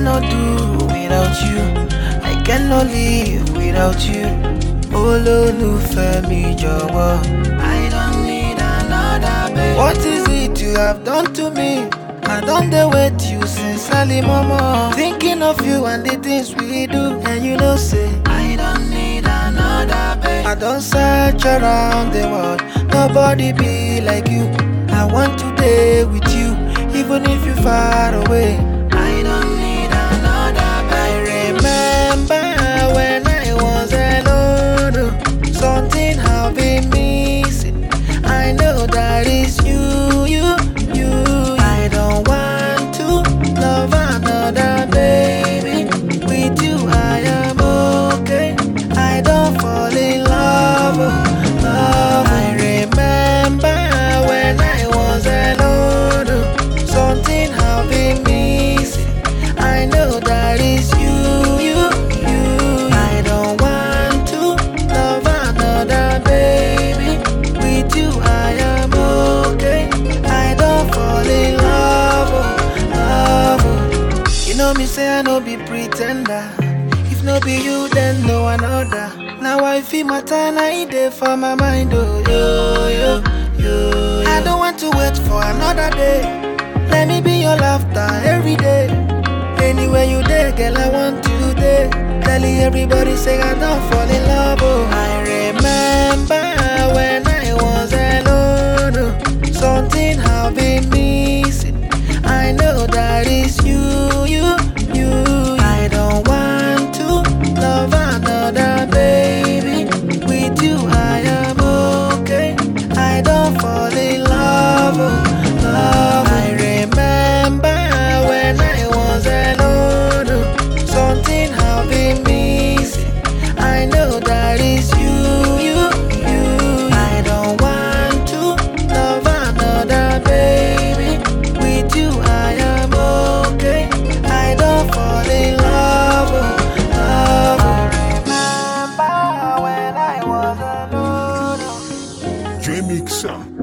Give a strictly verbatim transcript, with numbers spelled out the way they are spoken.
cannot do without you. I cannot live without you. Olólùfẹ́ mi jọ̀wọ́. I don't need another babe. What is it you have done to me? I don't dey wait you since early mama. Thinking of you and the things we do, and you know say I don't need another babe. I don't search around the world, nobody be like you. I want to stay with you, even if you far away. I don't need another babe. I remember when I was alone, something have been missing. I know that is you, you, you. I don't want to love another baby. With you I am okay. I don't fall in love, oh, love. I remember when I was alone, something have been missing. I know that is you, you, you. I don't want to love another baby. With you I am okay. I don't fall in love, oh, love. Oh. You know me say I no be pretender. If no be you, then no another. Now I feel my time, I dey for my mind, oh yo yo yo. I don't want to wait for another day. Let me be your laughter every day. Anywhere you there, girl, I want you there. Telling everybody say I don't fall in love, oh. I remember when I was alone, oh, something have been missing. I know that is you, you, you. I don't want to love another baby. With you I am okay. I don't fall in love, oh, love. I remember when I was alone, oh, something have been missing. I know that is you, you, you. I don't want to love another baby. With you I am okay. I don't fall in love, oh, love. I remember when I was alone. J Mixer.